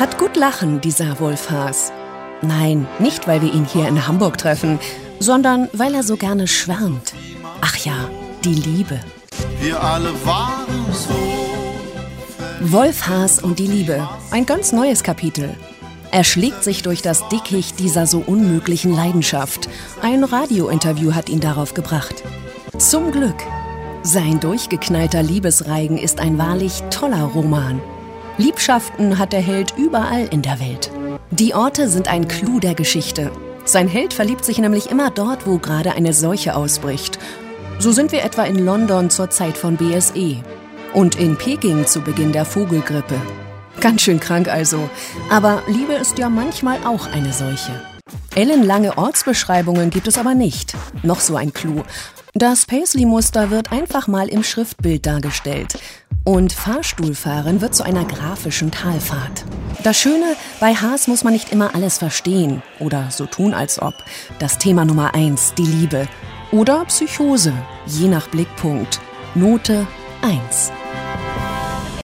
Hat gut lachen, dieser Wolf-Haas. Nein, nicht, weil wir ihn hier in Hamburg treffen, sondern weil er so gerne schwärmt. Ach ja, die Liebe. Wir alle waren so. Wolf-Haas und die Liebe. Ein ganz neues Kapitel. Er schlägt sich durch das Dickicht dieser so unmöglichen Leidenschaft. Ein Radiointerview hat ihn darauf gebracht. Zum Glück. Sein durchgeknallter Liebesreigen ist ein wahrlich toller Roman. Liebschaften hat der Held überall in der Welt. Die Orte sind ein Clou der Geschichte. Sein Held verliebt sich nämlich immer dort, wo gerade eine Seuche ausbricht. So sind wir etwa in London zur Zeit von BSE und in Peking zu Beginn der Vogelgrippe. Ganz schön krank also. Aber Liebe ist ja manchmal auch eine Seuche. Ellenlange Ortsbeschreibungen gibt es aber nicht. Noch so ein Clou. Das Paisley-Muster wird einfach mal im Schriftbild dargestellt. Und Fahrstuhlfahren wird zu einer grafischen Talfahrt. Das Schöne, bei Haas muss man nicht immer alles verstehen oder so tun, als ob. Das Thema Nummer 1, die Liebe. Oder Psychose, je nach Blickpunkt. Note 1.